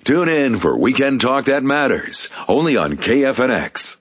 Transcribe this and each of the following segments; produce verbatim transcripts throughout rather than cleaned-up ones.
Tune in for Weekend Talk That Matters, only on K F N X.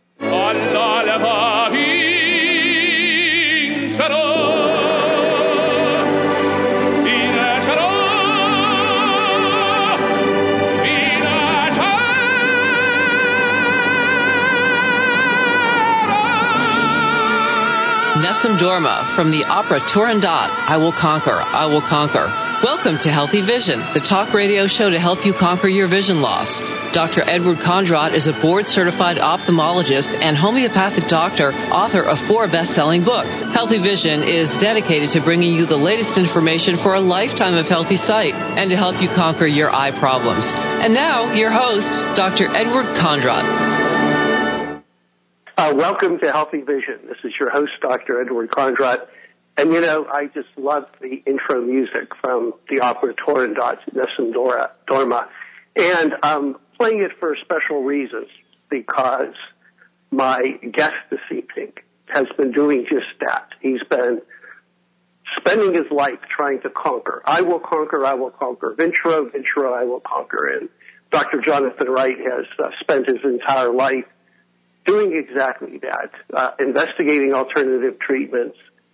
Nessun Dorma from the opera Turandot, I Will Conquer, I Will Conquer. Welcome to Healthy Vision, the talk radio show to help you conquer your vision loss. Doctor Edward Kondrot is a board-certified ophthalmologist and homeopathic doctor, author of four best-selling books. Healthy Vision is dedicated to bringing you the latest information for a lifetime of healthy sight and to help you conquer your eye problems. And now, your host, Doctor Edward Kondrot. Uh, welcome to Healthy Vision. This is your host, Doctor Edward Kondrot. And, you know, I just love the intro music from the opera Turandot, Nessun Dorma. And I'm playing it for special reasons because my guest this evening has been doing just that. He's been spending his life trying to conquer. I will conquer, I will conquer. Vintro, Vintro, I will conquer. And Doctor Jonathan Wright has uh, spent his entire life doing exactly that, uh, investigating alternative treatments,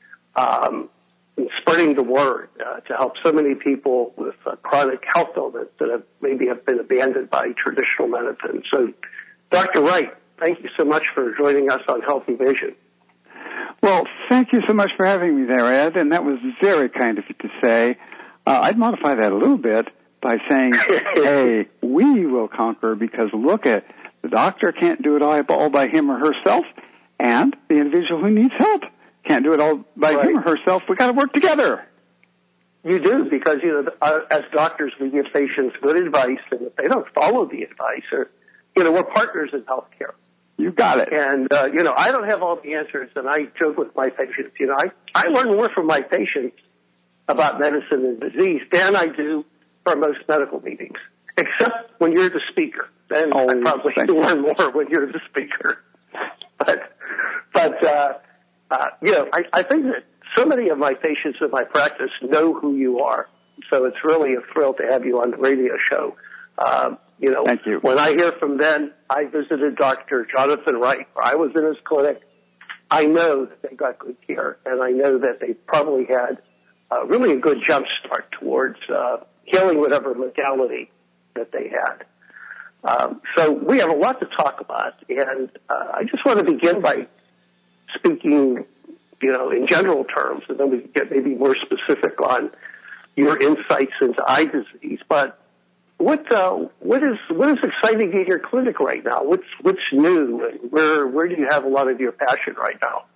um, and spreading the word uh, to help so many people with uh, chronic health ailments that have maybe have been abandoned by traditional medicine. So, Doctor Wright, thank you so much for joining us on Healthy Vision. Well, thank you so much for having me there, Ed, and that was very kind of you to say. Uh, I'd modify that a little bit by saying, hey, we will conquer, because look at the doctor can't do it all by him or herself, and the individual who needs help can't do it all by right. him or herself. We've got to work together. You do, because, you know, uh, as doctors, we give patients good advice, and if they don't follow the advice, or, you know, we're partners in healthcare. You got it. And, uh, you know, I don't have all the answers, and I joke with my patients. You know, I, I learn more from my patients about medicine and disease than I do from most medical meetings, except when you're the speaker. Then oh, I probably learn more when you're the speaker. But, but uh, uh, you know, I, I think that so many of my patients in my practice know who you are. So it's really a thrill to have you on the radio show. Um, you know, Thank you. When I hear from them, I visited Doctor Jonathan Wright, or I was in his clinic. I know that they got good care, and I know that they probably had uh, really a good jump start towards uh, healing whatever modality that they had. Um, so we have a lot to talk about, and uh, I just want to begin by speaking, you know, in general terms, and then we can get maybe more specific on your insights into eye disease. But what uh, what is what is exciting in your clinic right now? What's what's new, and where where do you have a lot of your passion right now?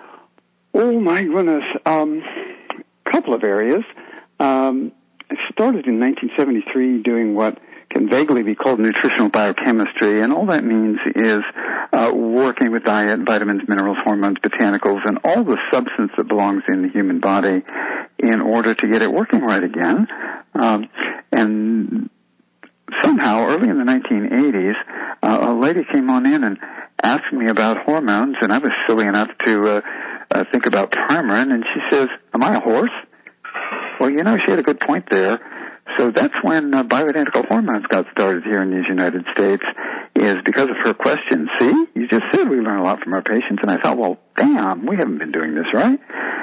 Oh my goodness, um, a couple of areas. Um, I started in nineteen seventy-three doing what can vaguely be called nutritional biochemistry, and all that means is uh, working with diet, vitamins, minerals, hormones, botanicals, and all the substance that belongs in the human body in order to get it working right again. Um, and somehow, early in the nineteen eighties, uh, a lady came on in and asked me about hormones, and I was silly enough to uh, uh, think about Premarin, and she says, "Am I a horse?" Well, you know, she had a good point there. So that's when uh, bioidentical hormones got started here in these United States, is because of her question. See, you just said we learn a lot from our patients, and I thought, well, damn, we haven't been doing this, right?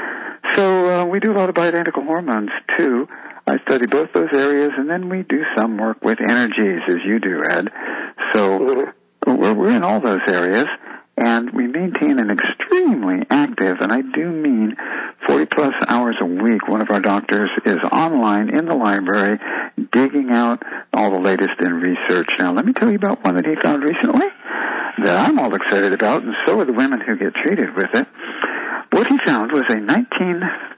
So uh, we do a lot of bioidentical hormones, too. I study both those areas, and then we do some work with energies, as you do, Ed. So we're, we're in all those areas, and we maintain an extremely active, and I do mean forty-plus hours a week. One of our doctors is online in the library digging out all the latest in research. Now, let me tell you about one that he found recently that I'm all excited about, and so are the women who get treated with it. What he found was a nineteen,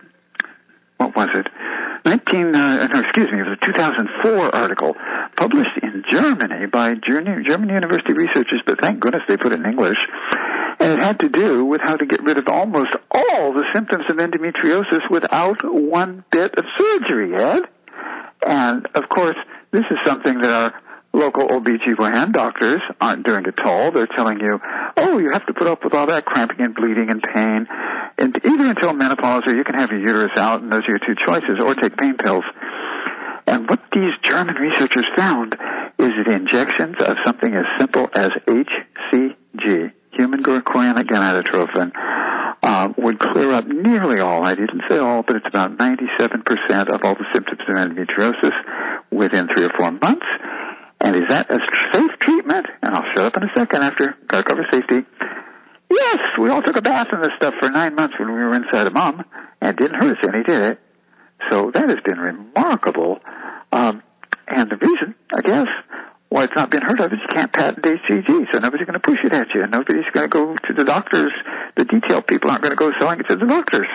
what was it? nineteen, uh, no, excuse me, it was a two thousand four article published in Germany by German University researchers, but thank goodness they put it in English. And it had to do with how to get rid of almost all the symptoms of endometriosis without one bit of surgery, Ed. And, of course, this is something that our local O B G Y N doctors aren't doing at all. They're telling you, oh, you have to put up with all that cramping and bleeding and pain, and either until menopause or you can have your uterus out, and those are your two choices, or take pain pills. And what these German researchers found is that injections of something as simple as H C G, human chorionic gonadotrophin, uh, would clear up nearly all, I didn't say all, but it's about ninety-seven percent of all the symptoms of endometriosis within three or four months. And is that a safe treatment? And I'll shut up in a second after gotta cover safety. Yes, we all took a bath in this stuff for nine months when we were inside of mom, and it didn't hurt us any, did it? So that has been remarkable. Um, and the reason, I guess, why it's not been heard of is you can't patent H C G, so nobody's going to push it at you. Nobody's going to go to the doctors. The detail people aren't going to go selling it to the doctors.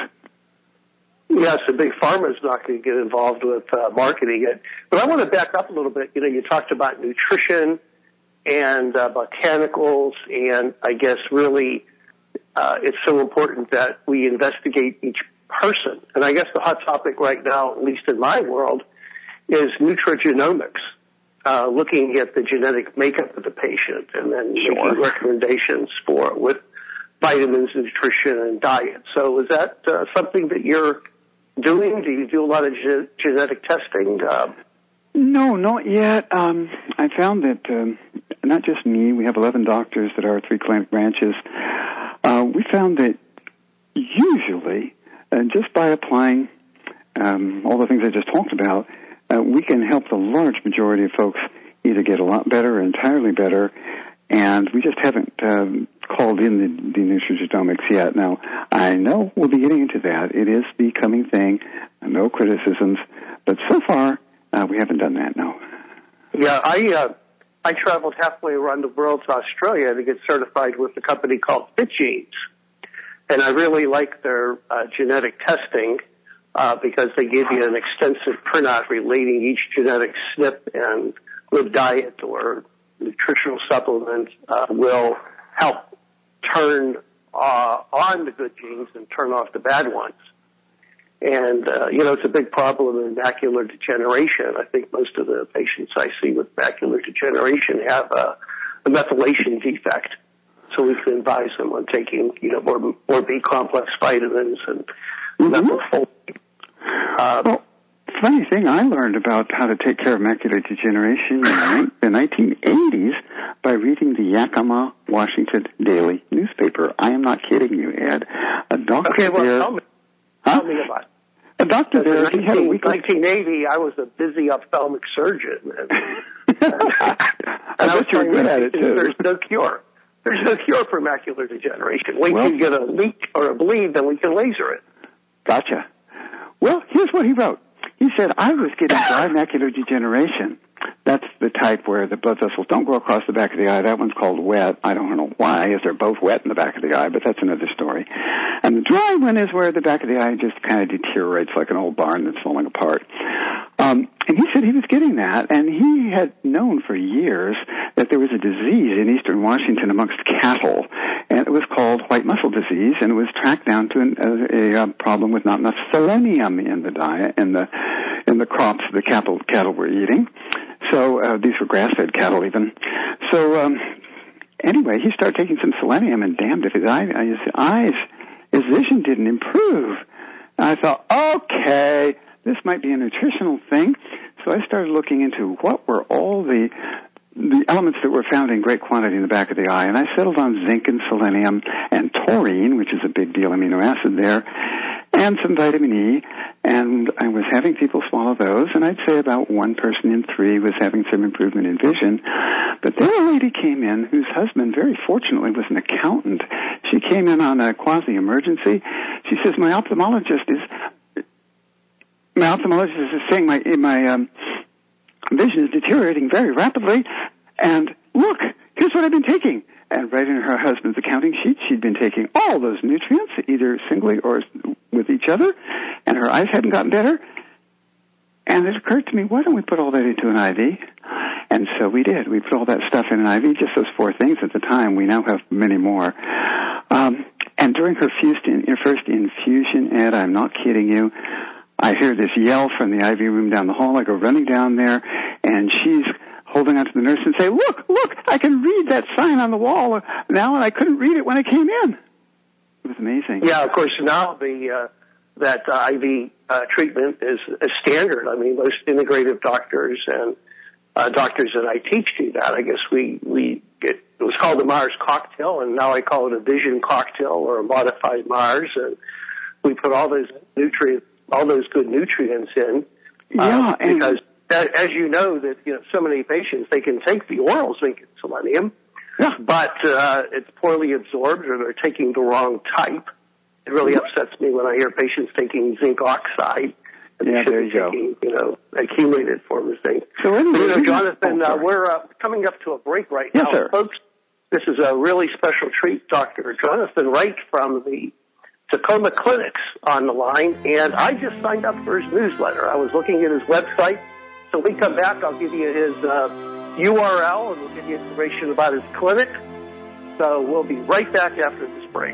Yes, the big pharma is not going to get involved with uh, marketing it. But I want to back up a little bit. You know, you talked about nutrition and uh, botanicals, and I guess really uh, it's so important that we investigate each person. And I guess the hot topic right now, at least in my world, is nutrigenomics, uh, looking at the genetic makeup of the patient and then Sure. making recommendations for with vitamins, nutrition, and diet. So is that uh, something that you're doing? Do you do a lot of ge- genetic testing? Uh, No, not yet. Um, I found that um, not just me, we have eleven doctors at our three clinic branches. Uh, we found that usually, uh, just by applying um, all the things I just talked about, uh, we can help the large majority of folks either get a lot better or entirely better, and we just haven't um, called in the, the nutrigenomics yet. Now, I know we'll be getting into that. It is the coming thing, no criticisms, but so far, Uh, we haven't done that, no. yeah, I uh, I traveled halfway around the world to Australia to get certified with a company called FitGenes, and I really like their uh, genetic testing uh, because they give you an extensive printout relating each genetic S N P and with diet or nutritional supplement uh, will help turn uh, on the good genes and turn off the bad ones. And, uh, you know, it's a big problem in macular degeneration. I think most of the patients I see with macular degeneration have a, a methylation defect. So we can advise them on taking, you know, more, more B complex vitamins and mm-hmm. methylfolate. Um, well, funny thing, I learned about how to take care of macular degeneration in the nineteen eighties by reading the Yakima, Washington Daily newspaper. I am not kidding you, Ed. A doctor okay, well, there... tell me. Huh? Tell me about it. A doctor there, in he had a weekly... nineteen eighty, I was a busy ophthalmic surgeon. And, and I bet you were good at it, too. There's no cure. There's no cure for macular degeneration. Wait well, till you get a leak or a bleed, then we can laser it. Gotcha. Well, here's what he wrote. He said, I was getting dry macular degeneration. That's the type where the blood vessels don't go across the back of the eye. That one's called wet. I don't know why, as they're both wet in the back of the eye, but that's another story. And the dry one is where the back of the eye just kind of deteriorates like an old barn that's falling apart. Um, and he said he was getting that, and he had known for years that there was a disease in eastern Washington amongst cattle, and it was called white muscle disease, and it was tracked down to an, a, a, a problem with not enough selenium in the diet, in the in the crops the cattle cattle were eating. So uh, these were grass-fed cattle even. So um, anyway, he started taking some selenium, and damned if his, eye, his eyes, his vision didn't improve. And I thought, okay, this might be a nutritional thing. So I started looking into what were all the the elements that were found in great quantity in the back of the eye, and I settled on zinc and selenium and taurine, which is a big deal amino acid there, and some vitamin E, and I was having people swallow those, and I'd say about one person in three was having some improvement in vision. But then a lady came in whose husband, very fortunately, was an accountant. She came in on a quasi-emergency. She says, my ophthalmologist is, my ophthalmologist is saying my, my, um, vision is deteriorating very rapidly, and look, here's what I've been taking. And right in her husband's accounting sheet, she'd been taking all those nutrients, either singly or with each other, and her eyes hadn't gotten better. And it occurred to me, why don't we put all that into an I V? And so we did. We put all that stuff in an I V, just those four things at the time. We now have many more. Um, and during her first, in, her first infusion, Ed, I'm not kidding you, I hear this yell from the I V room down the hall. I go running down there, and she's holding onto the nurse and say, look, look, I can read that sign on the wall now, and I couldn't read it when I came in. It was amazing. Yeah, of course, now the uh, that uh, I V uh, treatment is, is standard. I mean, most integrative doctors and uh, doctors that I teach do that. I guess we, we get, it was called the Mars cocktail, and now I call it a vision cocktail or a modified Mars, and we put all those nutrients, all those good nutrients in. Yeah, uh, because as you know, that you know, so many patients, they can take the oral zinc and selenium, yeah. but uh, it's poorly absorbed, or they're taking the wrong type. It really upsets me when I hear patients taking zinc oxide. And Yeah, they there you go. taking, you know, accumulated form of zinc. So anyway, you know, Jonathan, oh, uh, sorry. we're uh, coming up to a break right Yes, now, sir. folks. This is a really special treat. Doctor Jonathan Wright from the Tacoma Clinics on the line, and I just signed up for his newsletter. I was looking at his website. So when we come back, I'll give you his uh, U R L, and we'll give you information about his clinic. So we'll be right back after this break.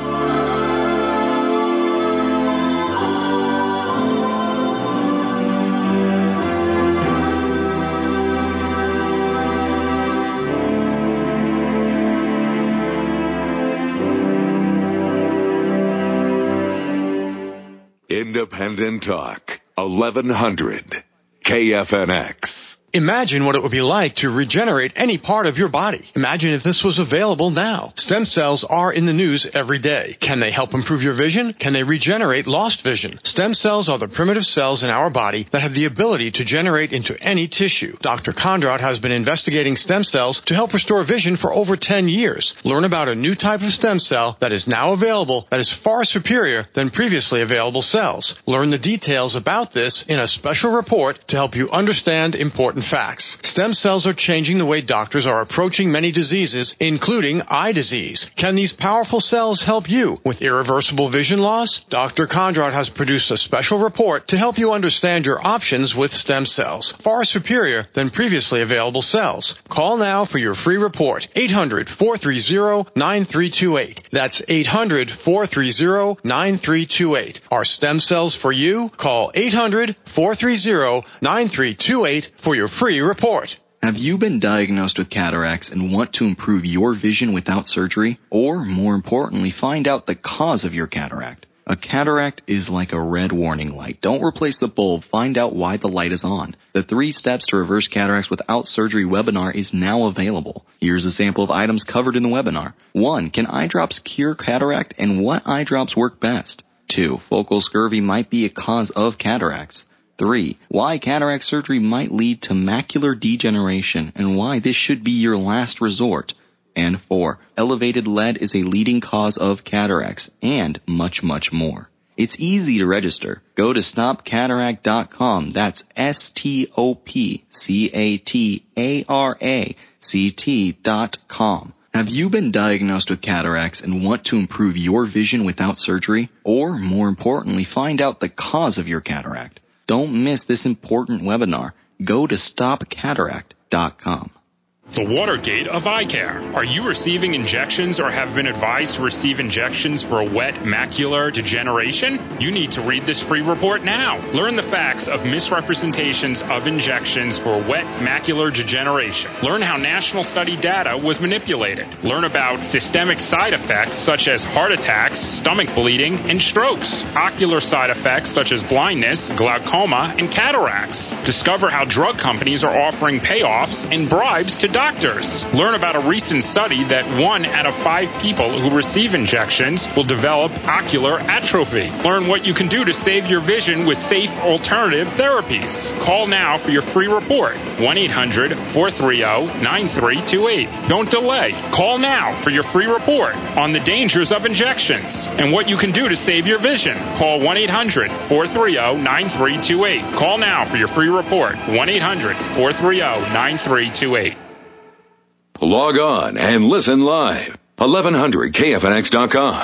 Independent Talk, eleven hundred K F N X. Imagine what it would be like to regenerate any part of your body. Imagine if this was available now. Stem cells are in the news every day. Can they help improve your vision? Can they regenerate lost vision? Stem cells are the primitive cells in our body that have the ability to generate into any tissue. Doctor Kondrot has been investigating stem cells to help restore vision for over ten years. Learn about a new type of stem cell that is now available that is far superior than previously available cells. Learn the details about this in a special report to help you understand important facts. Stem cells are changing the way doctors are approaching many diseases, including eye disease. Can these powerful cells help you with irreversible vision loss? Doctor Kondrot has produced a special report to help you understand your options with stem cells, far superior than previously available cells. Call now for your free report, eight hundred, four three zero, nine three two eight. That's eight hundred, four three zero, nine three two eight. Are stem cells for you? Call eight hundred, four three zero, nine three two eight for your free report. Have you been diagnosed with cataracts and want to improve your vision without surgery? Or, more importantly, find out the cause of your cataract? A cataract is like a red warning light. Don't replace the bulb. Find out why the light is on. The three steps to reverse cataracts without surgery webinar is now available. Here's a sample of items covered in the webinar. One, can eye drops cure cataract and what eye drops work best? Two, focal scurvy might be a cause of cataracts. Three, why cataract surgery might lead to macular degeneration and why this should be your last resort. And four, elevated lead is a leading cause of cataracts, and much, much more. It's easy to register. Go to stop cataract dot com. That's S T O P C A T A R A C T dot com. Have you been diagnosed with cataracts and want to improve your vision without surgery? Or, more importantly, find out the cause of your cataract? Don't miss this important webinar. Go to stop cataract dot com. The Watergate of eye care. Are you receiving injections or have been advised to receive injections for a wet macular degeneration? You need to read this free report now. Learn the facts of misrepresentations of injections for wet macular degeneration. Learn how national study data was manipulated. Learn about systemic side effects such as heart attacks, stomach bleeding, and strokes. Ocular side effects such as blindness, glaucoma, and cataracts. Discover how drug companies are offering payoffs and bribes to doctors. Learn about a recent study that one out of five people who receive injections will develop ocular atrophy. Learn what you can do to save your vision with safe alternative therapies. Call now for your free report. one eight hundred, four three zero, nine three two eight. Don't delay. Call now for your free report on the dangers of injections and what you can do to save your vision. Call one eight hundred, four three zero, nine three two eight. Call now for your free report. one eight hundred, four three zero, nine three two eight. Log on and listen live. eleven hundred K F N X dot com.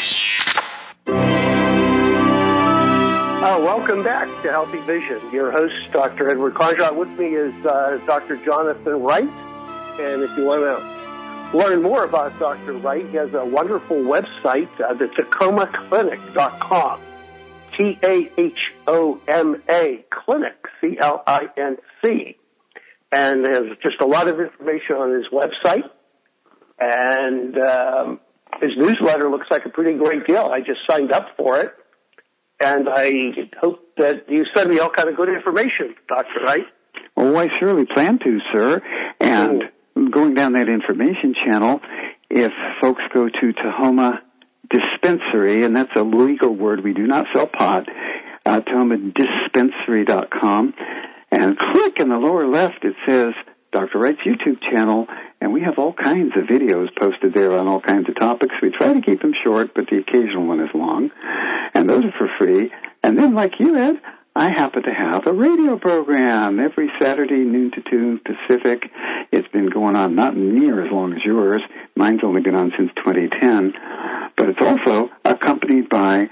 Uh, welcome back to Healthy Vision. Your host, Doctor Edward Kondrot. With me is uh, Doctor Jonathan Wright. And if you want to learn more about Doctor Wright, he has a wonderful website, uh, the Tacoma Clinic dot com. T A H O M A, Clinic, C L I N C. And there's just a lot of information on his website. And um, his newsletter looks like a pretty great deal. I just signed up for it. And I hope that you send me all kind of good information, Doctor Wright. Oh, I surely plan to, sir. And oh. going down that information channel, if folks go to Tahoma Dispensary, and that's a legal word, we do not sell pot, uh, Tahoma Dispensary dot com, and click in the lower left, it says Doctor Wright's YouTube channel, and we have all kinds of videos posted there on all kinds of topics. We try to keep them short, but the occasional one is long, and those are for free. And then, like you, Ed, I happen to have a radio program every Saturday, noon to two Pacific. It's been going on not near as long as yours. Mine's only been on since twenty ten, but it's also accompanied by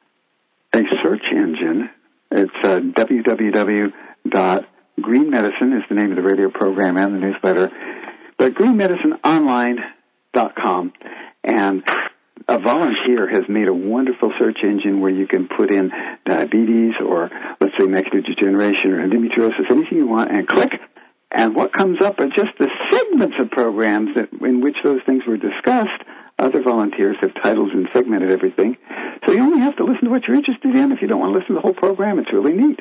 a search engine. It's uh, w w w dot Green Medicine is the name of the radio program and the newsletter, but green medicine online dot com. And a volunteer has made a wonderful search engine where you can put in diabetes or, let's say, macular degeneration or endometriosis, anything you want, and click. And what comes up are just the segments of programs that, in which those things were discussed. Other volunteers have titled and segmented everything. So you only have to listen to what you're interested in. If you don't want to listen to the whole program, it's really neat.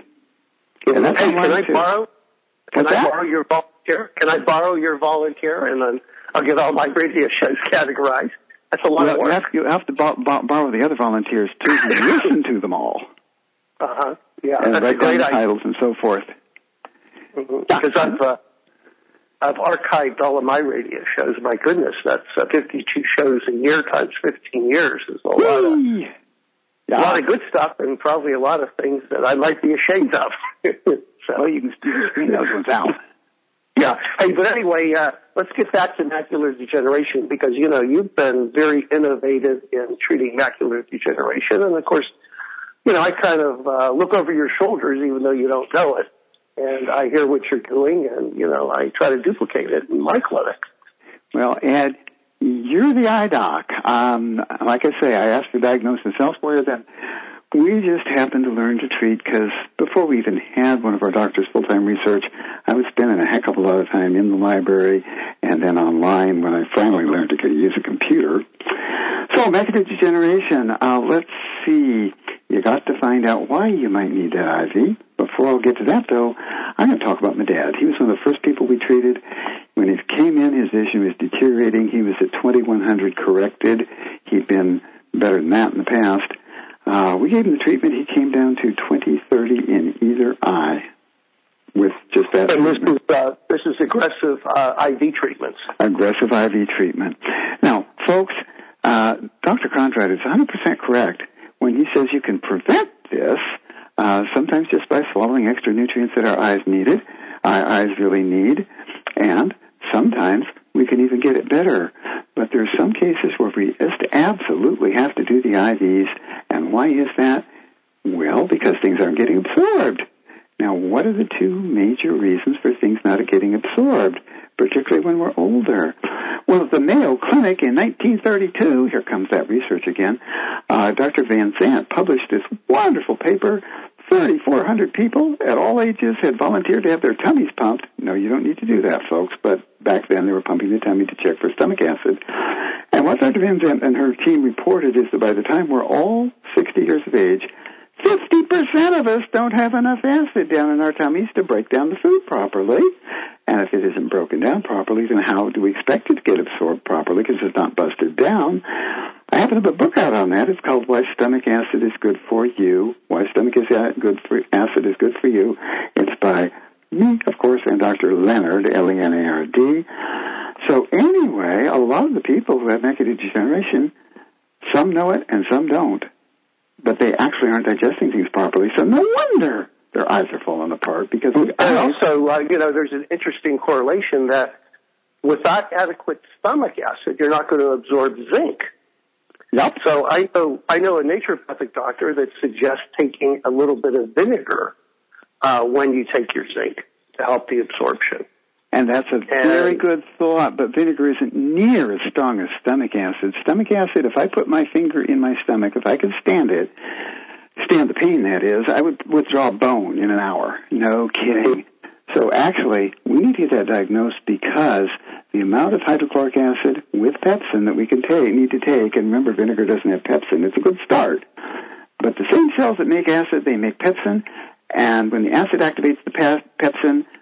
And that's hey, can I too. borrow? Can What's I that? borrow your volunteer? Can I borrow your volunteer, and then I'll get all my radio shows categorized? That's a lot well, of work. You have, you have to bo- bo- borrow the other volunteers too, and listen to them all. Uh huh. Yeah, and that's write a great down idea. titles and so forth. Mm-hmm. Because I've uh, I've archived all of my radio shows. My goodness, that's uh, fifty-two shows a year times fifteen years is a lot of. Yeah. A lot of good stuff, and probably a lot of things that I might be ashamed of. So well, you can screen those ones out. Yeah. Hey, but anyway, uh, let's get back to macular degeneration because, you know, you've been very innovative in treating macular degeneration. And, of course, you know, I kind of uh, look over your shoulders even though you don't know it. And I hear what you're doing, and, you know, I try to duplicate it in my clinic. Well, Ed, you're the eye doc. Um, like I say, I asked for diagnosis elsewhere. Then we just happened to learn to treat because before we even had one of our doctors full-time research, I was spending a heck of a lot of time in the library and then online when I finally learned to use a computer. So macular degeneration, uh, let's see. You got to find out why you might need that I V. Before I'll get to that, though, I'm going to talk about my dad. He was one of the first people we treated. When he came in, his vision was deteriorating. He was at twenty-one hundred corrected. He'd been better than that in the past. Uh, we gave him the treatment. He came down to twenty thirty in either eye with just that. And this is, uh, this is aggressive uh, I V treatments. Aggressive I V treatment. Now, folks, uh, Doctor Conrad is one hundred percent correct when he says you can prevent this, uh, sometimes just by swallowing extra nutrients that our eyes needed, our eyes really need, and sometimes we can even get it better. But there are some cases where we just absolutely have to do the I Vs. And why is that? Well, because things aren't getting absorbed. Now, what are the two major reasons for things not getting absorbed, particularly when we're older? Well, at the Mayo Clinic in nineteen thirty-two, here comes that research again, uh, Doctor Van Zandt published this wonderful paper. thirty-four hundred people at all ages had volunteered to have their tummies pumped. No, you don't need to do that, folks, but back then they were pumping the tummy to check for stomach acid. And what Doctor Van Zandt and her team reported is that by the time we're all sixty years of age, fifty percent of us don't have enough acid down in our tummies to break down the food properly. And if it isn't broken down properly, then how do we expect it to get absorbed properly because it's not busted down? I happen to have a book out on that. It's called Why Stomach Acid is Good for You. Why Stomach is good for Acid is Good for You. It's by me, of course, and Doctor Leonard, L E N A R D. So anyway, a lot of the people who have macular degeneration, some know it and some don't. But they actually aren't digesting things properly, so no wonder their eyes are falling apart. Because and also, uh, you know, there's an interesting correlation that without adequate stomach acid, you're not going to absorb zinc. Yep. So I know I know a naturopathic doctor that suggests taking a little bit of vinegar uh, when you take your zinc to help the absorption. And that's a and, very good thought, but vinegar isn't near as strong as stomach acid. Stomach acid, if I put my finger in my stomach, if I could stand it, stand the pain, that is, I would withdraw bone in an hour. No kidding. So actually, we need to get that diagnosed because the amount of hydrochloric acid with pepsin that we can take, need to take, and remember, vinegar doesn't have pepsin. It's a good start. But the same cells that make acid, they make pepsin, and when the acid activates the pepsin,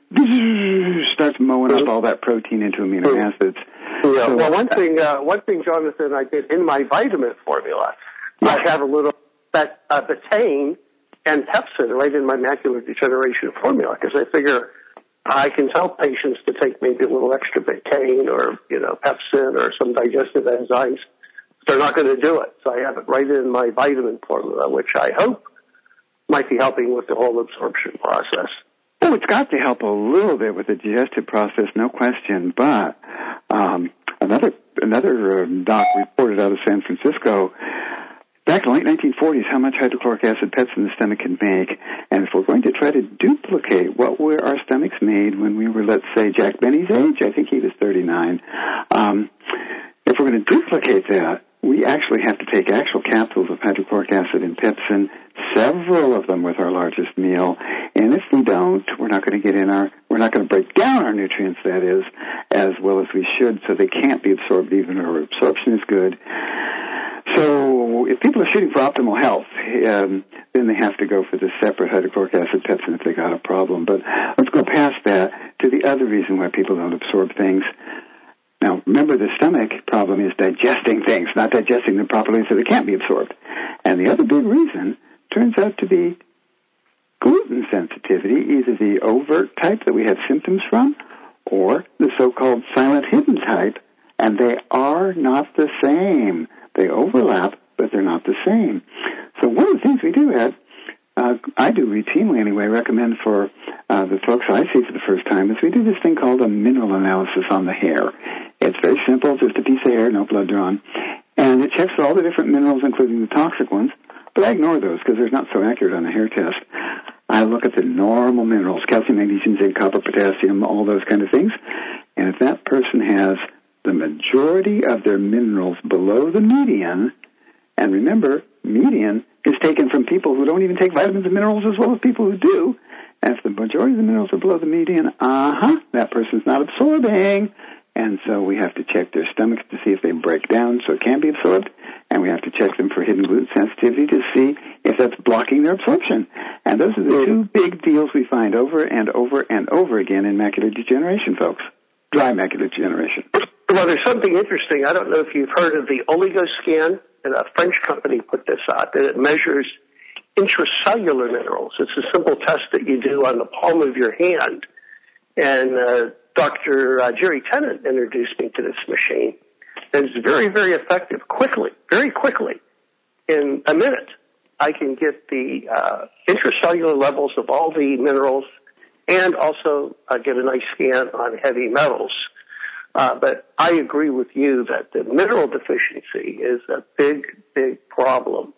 starts mowing up all that protein into amino acids. Yeah. So, well, one thing, uh, one thing, Jonathan, I did in my vitamin formula, yeah. I have a little bet, uh, betaine and pepsin right in my macular degeneration formula because I figure I can tell patients to take maybe a little extra betaine or, you know, pepsin or some digestive enzymes. They're not going to do it. So I have it right in my vitamin formula, which I hope might be helping with the whole absorption process. Oh, it's got to help a little bit with the digestive process, no question. But um, another another uh, doc reported out of San Francisco back in the late nineteen forties how much hydrochloric acid pepsin the stomach can make. And if we're going to try to duplicate what were our stomachs made when we were, let's say, Jack Benny's age, I think he was thirty-nine, um, if we're going to duplicate that, we actually have to take actual capsules of hydrochloric acid and pepsin, several of them with our largest meal. And if we don't, we're not going to get in our, we're not going to break down our nutrients, that is, as well as we should, so they can't be absorbed even if our absorption is good. So if people are shooting for optimal health, um, then they have to go for the separate hydrochloric acid pepsin if they got a problem. But let's go past that to the other reason why people don't absorb things. Now, remember, the stomach problem is digesting things, not digesting them properly so they can't be absorbed. And the other big reason turns out to be gluten sensitivity, either the overt type that we have symptoms from or the so-called silent hidden type, and they are not the same. They overlap, but they're not the same. So one of the things we do, Ed, uh, I do routinely anyway, recommend for uh, the folks I see for the first time, is we do this thing called a mineral analysis on the hair. It's very simple, just a piece of hair, no blood drawn. And it checks for all the different minerals, including the toxic ones. But I ignore those because they're not so accurate on the hair test. I look at the normal minerals, calcium, magnesium, zinc, copper, potassium, all those kind of things. And if that person has the majority of their minerals below the median, and remember, median is taken from people who don't even take vitamins and minerals as well as people who do. And if the majority of the minerals are below the median, uh-huh, that person's not absorbing. And so we have to check their stomachs to see if they break down so it can be absorbed. And we have to check them for hidden gluten sensitivity to see if that's blocking their absorption. And those are the two big deals we find over and over and over again in macular degeneration, folks. Dry macular degeneration. Well, there's something interesting. I don't know if you've heard of the OligoScan, and a French company put this out, that it measures intracellular minerals. It's a simple test that you do on the palm of your hand. And uh, Doctor Uh, Jerry Tennant introduced me to this machine. And it's very, very effective. Quickly, very quickly, in a minute, I can get the uh, intracellular levels of all the minerals and also uh, get a nice scan on heavy metals. Uh, but I agree with you that the mineral deficiency is a big, big problem.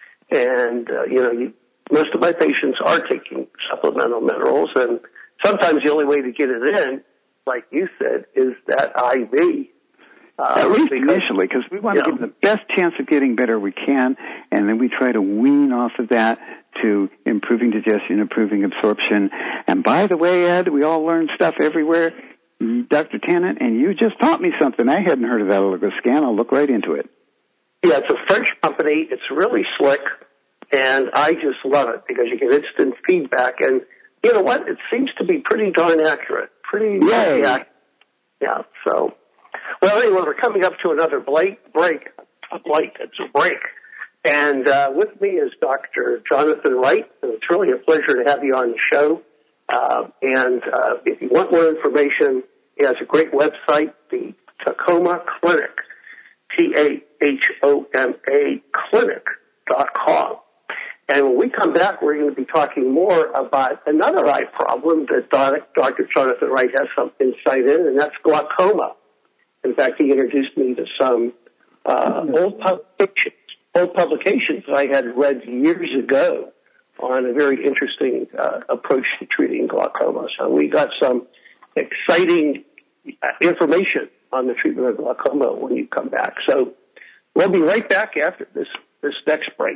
And, uh, you know, you, most of my patients are taking supplemental minerals, and sometimes the only way to get it in, like you said, is that I V. Uh, At least because, initially, because we want to give them the best chance of getting better we can, and then we try to wean off of that to improving digestion, improving absorption. And by the way, Ed, we all learn stuff everywhere. Doctor Tennant, and you just taught me something. I hadn't heard of that OligoScan. I'll look right into it. Yeah, it's a French company. It's really slick, and I just love it because you get instant feedback. And you know what? It seems to be pretty darn accurate. Pretty Yay. accurate. Yeah, so. Well, anyway, we're coming up to another break. break. A break. It's a break. And uh, with me is Doctor Jonathan Wright, and it's really a pleasure to have you on the show. Uh, and uh, if you want more information, he has a great website, the Tachoma Clinic, T A H O M A clinic dot com. And when we come back, we're going to be talking more about another eye problem that Doctor Jonathan Wright has some insight in, and that's glaucoma. In fact, he introduced me to some uh, old publications, old publications that I had read years ago on a very interesting uh, approach to treating glaucoma. So we got some exciting information on the treatment of glaucoma when you come back. So we'll be right back after this, this next break.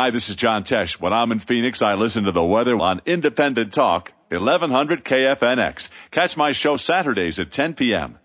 Hi, this is John Tesh. When I'm in Phoenix, I listen to the weather on Independent Talk, eleven hundred K F N X. Catch my show Saturdays at ten p.m.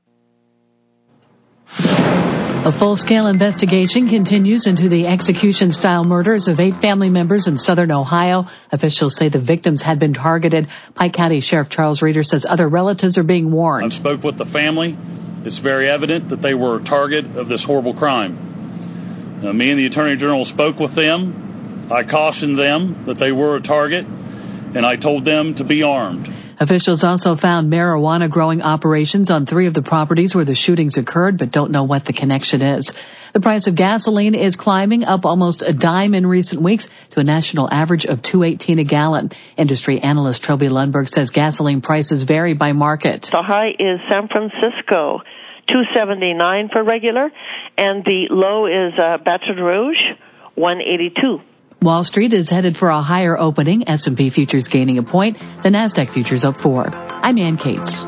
A full-scale investigation continues into the execution-style murders of eight family members in southern Ohio. Officials say the victims had been targeted. Pike County Sheriff Charles Reeder says other relatives are being warned. I've spoke with the family. It's very evident that they were a target of this horrible crime. Uh, me and the Attorney General spoke with them. I cautioned them that they were a target, and I told them to be armed. Officials also found marijuana growing operations on three of the properties where the shootings occurred, but don't know what the connection is. The price of gasoline is climbing, up almost a dime in recent weeks to a national average of two eighteen a gallon. Industry analyst Trilby Lundberg says gasoline prices vary by market. The high is San Francisco, two seventy-nine for regular, and the low is uh, Baton Rouge, one eighty-two. Wall Street is headed for a higher opening. S and P futures gaining a point. The NASDAQ futures up four. I'm Ann Cates.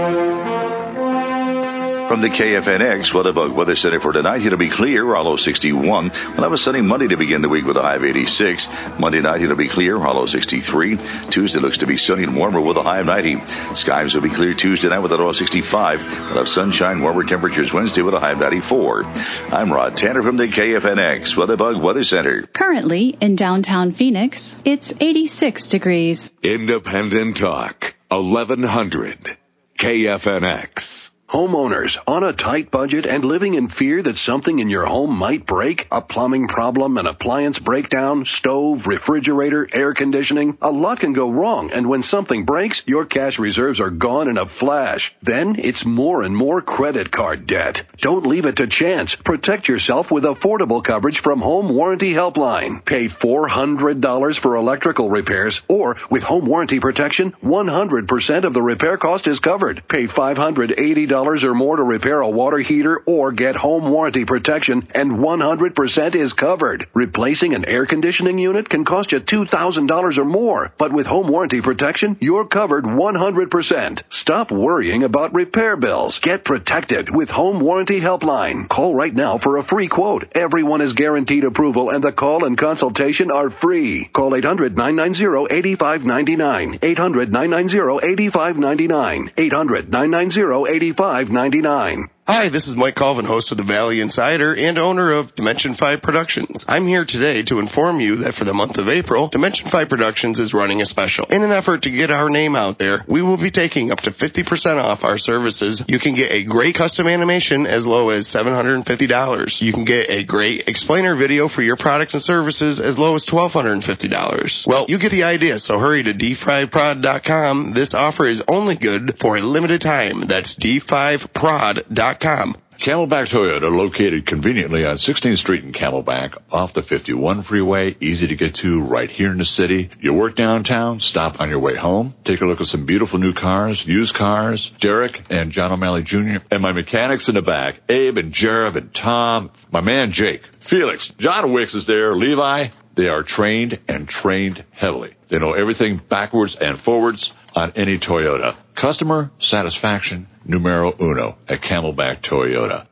From the K F N X Weatherbug Weather Center for tonight, it'll be clear, Rollo sixty-one. We'll have a sunny Monday to begin the week with a high of eighty-six. Monday night, it'll be clear, Rollo sixty-three. Tuesday looks to be sunny and warmer with a high of ninety. Skies will be clear Tuesday night with a low of sixty-five. We'll have sunshine, warmer temperatures Wednesday with a high of ninety-four. I'm Rod Tanner from the K F N X Weatherbug Weather Center. Currently in downtown Phoenix, it's eighty-six degrees. Independent Talk, eleven hundred K F N X. Homeowners on a tight budget and living in fear that something in your home might break? A plumbing problem, an appliance breakdown, stove, refrigerator, air conditioning? A lot can go wrong, and when something breaks, your cash reserves are gone in a flash. Then it's more and more credit card debt. Don't leave it to chance. Protect yourself with affordable coverage from Home Warranty Helpline. Pay four hundred dollars for electrical repairs, or with Home Warranty Protection, one hundred percent of the repair cost is covered. Pay five hundred eighty dollars or more to repair a water heater or get home warranty protection, and one hundred percent is covered. Replacing an air conditioning unit can cost you two thousand dollars or more, but with home warranty protection, you're covered one hundred percent. Stop worrying about repair bills. Get protected with Home Warranty Helpline. Call right now for a free quote. Everyone is guaranteed approval, and the call and consultation are free. Call eight hundred nine nine zero eight five nine nine. eight hundred nine nine zero eight five nine nine. eight hundred nine nine zero eight five ninety-nine. Hi, this is Mike Colvin, host of the Valley Insider and owner of Dimension five Productions. I'm here today to inform you that for the month of April, Dimension five Productions is running a special. In an effort to get our name out there, we will be taking up to fifty percent off our services. You can get a great custom animation as low as seven hundred fifty dollars. You can get a great explainer video for your products and services as low as twelve hundred fifty dollars. Well, you get the idea, so hurry to d five prod dot com. This offer is only good for a limited time. That's d five prod dot com. Camelback Toyota, located conveniently on sixteenth Street in Camelback, off the fifty-one freeway, easy to get to right here in the city. You work downtown, stop on your way home, take a look at some beautiful new cars, used cars. Derek and John O'Malley Junior and my mechanics in the back, Abe and Jereb and Tom, my man Jake, Felix, John Wicks is there, Levi. They are trained and trained heavily. They know everything backwards and forwards on any Toyota. Customer satisfaction, numero uno at Camelback Toyota.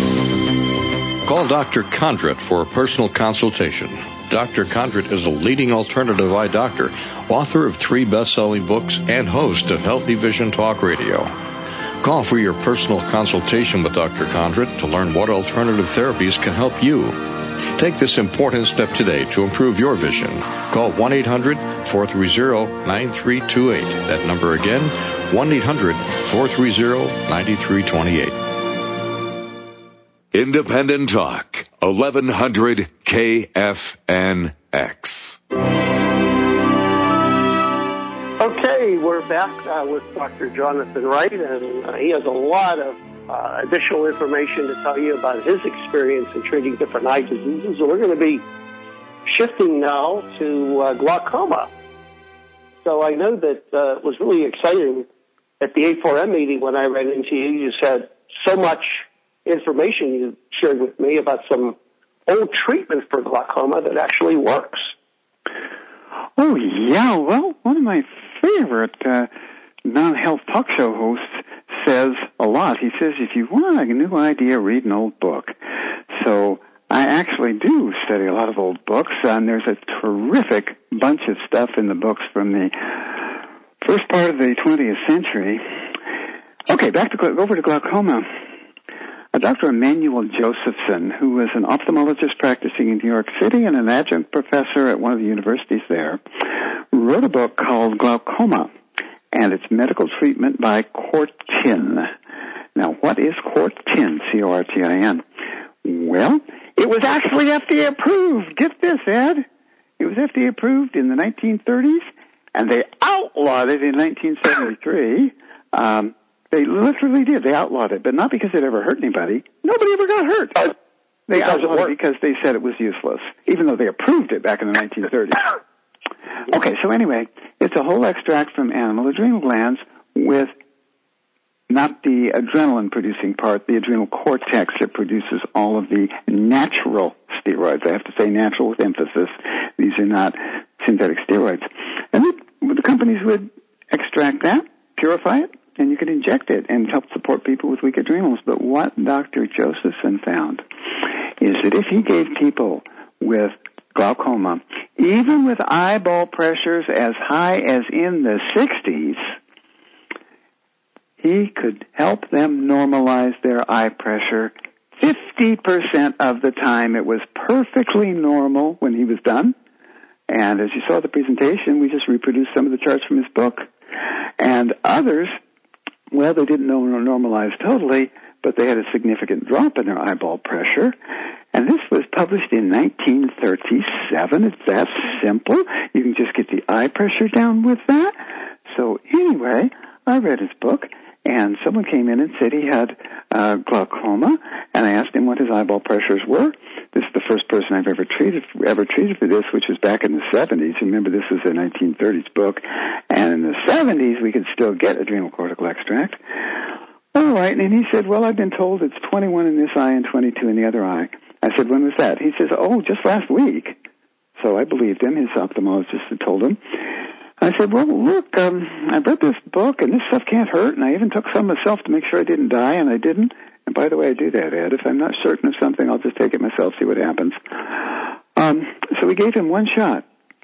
Call Doctor Condrit for a personal consultation. Doctor Condrit is a leading alternative eye doctor, author of three best-selling books, and host of Healthy Vision Talk Radio. Call for your personal consultation with Doctor Condrit to learn what alternative therapies can help you. Take this important step today to improve your vision. Call one eight hundred four three zero nine three two eight. That number again, one eight hundred four three zero nine three two eight. Independent Talk, eleven hundred K F N X. Okay, we're back uh, with Doctor Jonathan Wright, and uh, he has a lot of uh, additional information to tell you about his experience in treating different eye diseases. So we're going to be shifting now to uh, glaucoma. So I know that uh, it was really exciting at the A four M meeting when I ran into you. You just had so much information you shared with me about some old treatment for glaucoma that actually works. Oh, yeah. Well, one of my favorite uh, non-health talk show hosts says a lot. He says, if you want a new idea, read an old book. So I actually do study a lot of old books, and there's a terrific bunch of stuff in the books from the first part of the twentieth century. Okay, back to over to glaucoma. Uh, Doctor Emmanuel Josephson, who was an ophthalmologist practicing in New York City and an adjunct professor at one of the universities there, wrote a book called Glaucoma and its medical treatment by Cortin. Now, what is Cortin, C O R T I N? Well, it was actually F D A approved. Get this, Ed. It was F D A approved in the nineteen thirties, and they outlawed it in nineteen seventy-three. Um, they literally did. They outlawed it, but not because it ever hurt anybody. Nobody ever got hurt. Uh, they outlawed it because they said it was useless, even though they approved it back in the nineteen thirties. Okay, so anyway, it's a whole extract from animal adrenal glands with not the adrenaline-producing part, the adrenal cortex that produces all of the natural steroids. I have to say natural with emphasis. These are not synthetic steroids. And the, the companies would extract that, purify it, and you could inject it and help support people with weak adrenals. But what Doctor Josephson found is that if he gave people with glaucoma, even with eyeball pressures as high as in the sixties, he could help them normalize their eye pressure fifty percent of the time. It was perfectly normal when he was done. And as you saw the presentation, we just reproduced some of the charts from his book. And others, well, they didn't normalize totally, but they had a significant drop in their eyeball pressure. And this was published in nineteen thirty-seven. It's that simple. You can just get the eye pressure down with that. So anyway, I read his book, and someone came in and said he had uh, glaucoma, and I asked him what his eyeball pressures were. This is the first person I've ever treated ever treated for this, which was back in the seventies. Remember, this was a nineteen thirties book, and in the seventies we could still get adrenal cortical extract. All right, and he said, well, I've been told it's twenty-one in this eye and twenty-two in the other eye. I said, when was that? He says, oh, just last week. So I believed him. His ophthalmologist had told him. I said, well, look, um, I read this book, and this stuff can't hurt, and I even took some myself to make sure I didn't die, and I didn't. And by the way, I do that, Ed. If I'm not certain of something, I'll just take it myself, see what happens. Um, so we gave him one shot.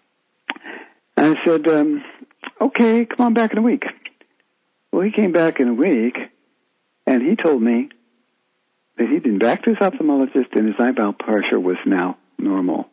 And I said, um, okay, come on back in a week. Well, he came back in a week, and he told me that he'd been back to his ophthalmologist, and his eyeball pressure was now normal.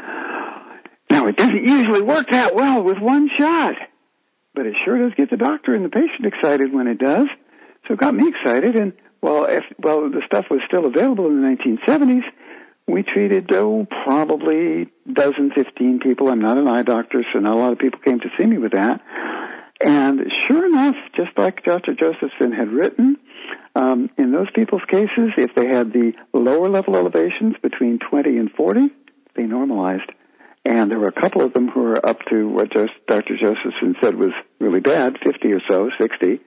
Now, it doesn't usually work that well with one shot, but it sure does get the doctor and the patient excited when it does. So it got me excited, and well, if well, the stuff was still available in the nineteen seventies. We treated, oh, probably a dozen, fifteen people. I'm not an eye doctor, so not a lot of people came to see me with that. And sure enough, just like Doctor Josephson had written, um, in those people's cases, if they had the lower level elevations between twenty and forty, they normalized. And there were a couple of them who were up to what Doctor Josephson said was really bad, fifty or so, sixty.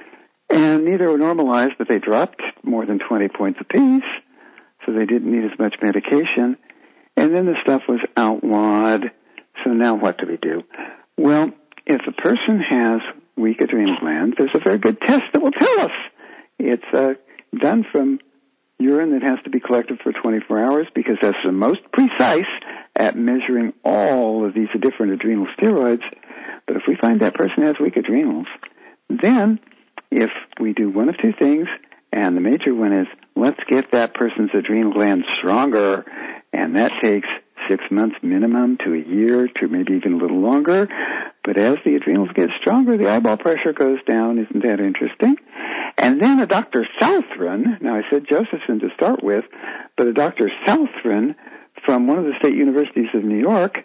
And neither were normalized, but they dropped more than twenty points apiece, so they didn't need as much medication. And then the stuff was outlawed. So now what do we do? Well, if a person has weak adrenal glands, there's a very good test that will tell us. It's uh, done from urine that has to be collected for twenty-four hours because that's the most precise at measuring all of these different adrenal steroids. But if we find that person has weak adrenals, then if we do one of two things, and the major one is let's get that person's adrenal glands stronger, and that takes six months minimum to a year to maybe even a little longer. But as the adrenals get stronger, the eyeball pressure goes down. Isn't that interesting? And then a Doctor Southron, now I said Josephson to start with, but a Doctor Southron from one of the state universities of New York,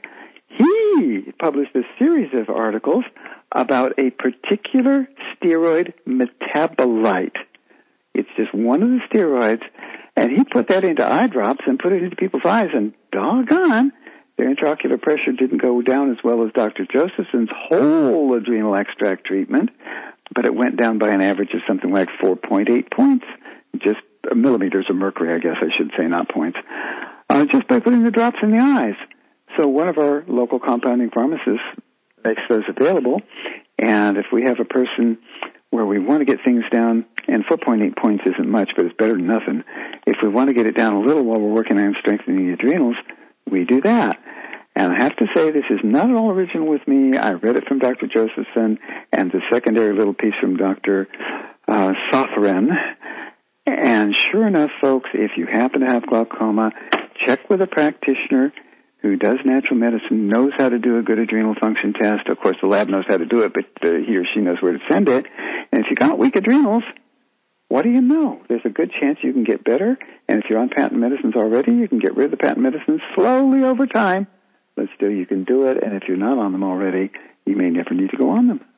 he published a series of articles about a particular steroid metabolite. It's just one of the steroids, and he put that into eye drops and put it into people's eyes, and doggone, their intraocular pressure didn't go down as well as Doctor Josephson's whole adrenal extract treatment, but it went down by an average of something like four point eight points, just millimeters of mercury, I guess I should say, not points, uh, just by putting the drops in the eyes. So one of our local compounding pharmacists makes those available, and if we have a person where we want to get things down, and four point eight points isn't much, but it's better than nothing. If we want to get it down a little while we're working on strengthening the adrenals, we do that. And I have to say, this is not at all original with me. I read it from Doctor Josephson and the secondary little piece from Doctor Uh, Sotheran. And sure enough, folks, if you happen to have glaucoma, check with a practitioner who does natural medicine, knows how to do a good adrenal function test. Of course, the lab knows how to do it, but uh, he or she knows where to send it. And if you got weak adrenals, what do you know? There's a good chance you can get better. And if you're on patent medicines already, you can get rid of the patent medicines slowly over time. But still, you can do it. And if you're not on them already, you may never need to go on them.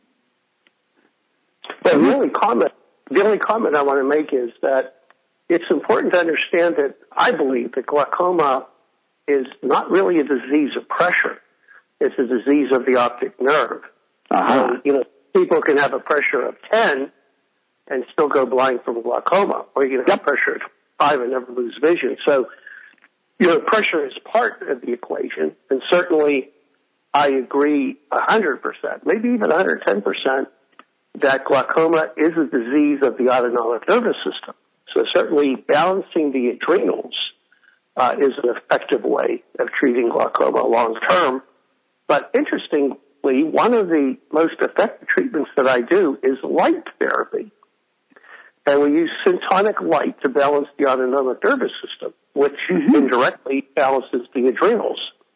Well, the only comment, the only comment I want to make is that it's important to understand that I believe that glaucoma is not really a disease of pressure. It's a disease of the optic nerve. Uh-huh. Um, you know, people can have a pressure of ten and still go blind from glaucoma, or you can have a pressure of five and never lose vision. So, you know, pressure is part of the equation, and certainly I agree one hundred percent, maybe even one hundred ten percent, that glaucoma is a disease of the autonomic nervous system. So certainly balancing the adrenals uh, is an effective way of treating glaucoma long term. But interestingly, one of the most effective treatments that I do is light therapy. And we use syntonic light to balance the autonomic nervous system, which mm-hmm. indirectly balances the adrenals.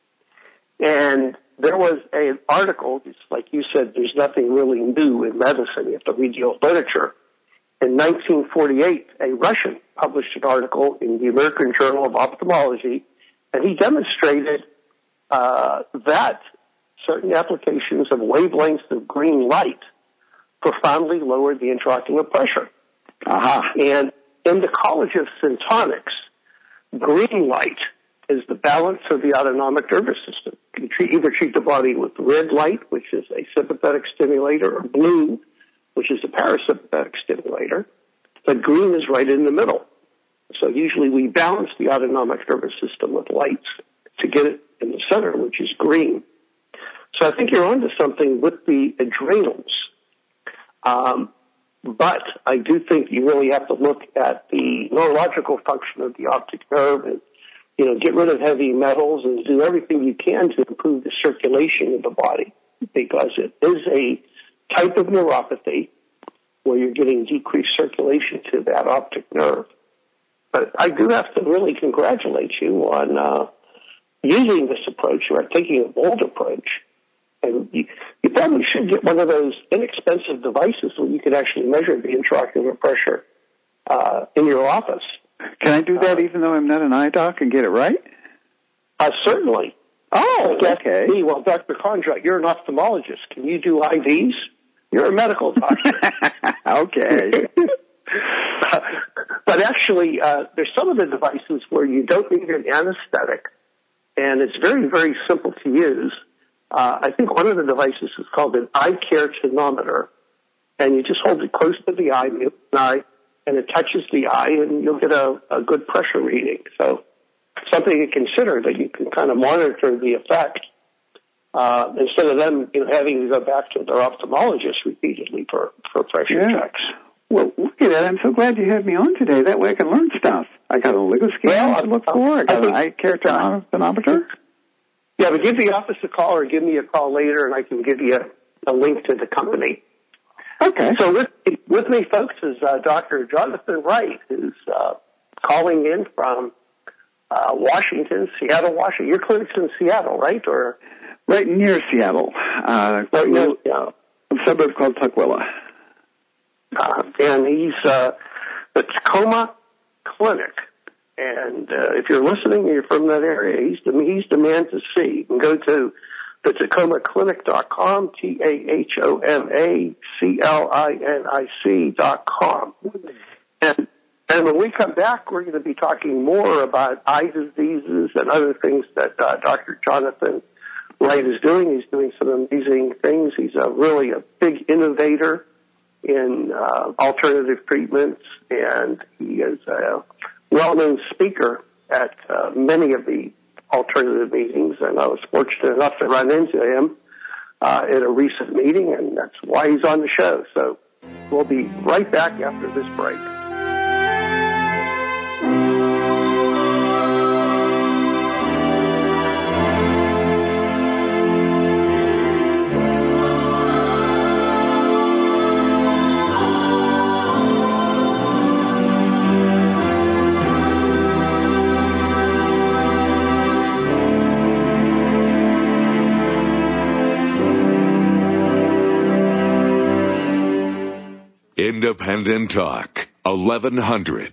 And there was an article, just like you said, there's nothing really new in medicine. You have to read the old literature. In nineteen forty-eight, a Russian published an article in the American Journal of Ophthalmology, and he demonstrated uh, that certain applications of wavelengths of green light profoundly lowered the intraocular pressure. Uh-huh. And in the College of Syntonics, green light is the balance of the autonomic nervous system. You can treat, either treat the body with red light, which is a sympathetic stimulator, or blue, which is a parasympathetic stimulator, but green is right in the middle. So usually we balance the autonomic nervous system with lights to get it in the center, which is green. So I think you're onto something with the adrenals. Um, but I do think you really have to look at the neurological function of the optic nerve and, you know, get rid of heavy metals and do everything you can to improve the circulation of the body, because it is a type of neuropathy where you're getting decreased circulation to that optic nerve. But I do have to really congratulate you on uh, using this approach. You are taking a bold approach. And you, you probably should get one of those inexpensive devices where you can actually measure the intraocular pressure uh, in your office. Can I do that uh, even though I'm not an eye doc and get it right? Uh, certainly. Oh, okay. Me, well, Doctor Condrat, you're an ophthalmologist. Can you do I Vs? You're a medical doctor. Okay. But actually, uh, there's some of the devices where you don't need an anesthetic, and it's very, very simple to use. Uh, I think one of the devices is called an eye care tonometer, and you just hold it close to the eye, the eye, and it touches the eye, and you'll get a, a good pressure reading. So something to consider, that you can kind of monitor the effect uh, instead of them, you know, having to go back to their ophthalmologist repeatedly for, for pressure yeah. checks. Well, look at that. I'm so glad you had me on today. That way I can learn stuff. I got a ligoscan well, to look for. I got I an eye care tonometer. Yeah, but give the office a call or give me a call later, and I can give you a, a link to the company. Okay. So with, with me, folks, is uh, Doctor Jonathan Wright, who's uh, calling in from uh, Washington, Seattle, Washington. Your clinic's in Seattle, right? Or right near Seattle, uh, right near yeah. a suburb called Tukwila. Uh, and he's uh, the Tacoma Clinic. And uh, if you're listening and you're from that area, he's the, he's the man to see. You can go to the Tacoma Clinic dot com, T A H O M A C L I N I C dot com. And, and when we come back, we're going to be talking more about eye diseases and other things that uh, Doctor Jonathan Wright is doing. He's doing some amazing things. He's a, really a big innovator in uh, alternative treatments, and he is a well-known speaker at uh, many of the alternative meetings, and I was fortunate enough to run into him uh, at a recent meeting, and that's why he's on the show. So We'll be right back after this break. Independent Talk, eleven hundred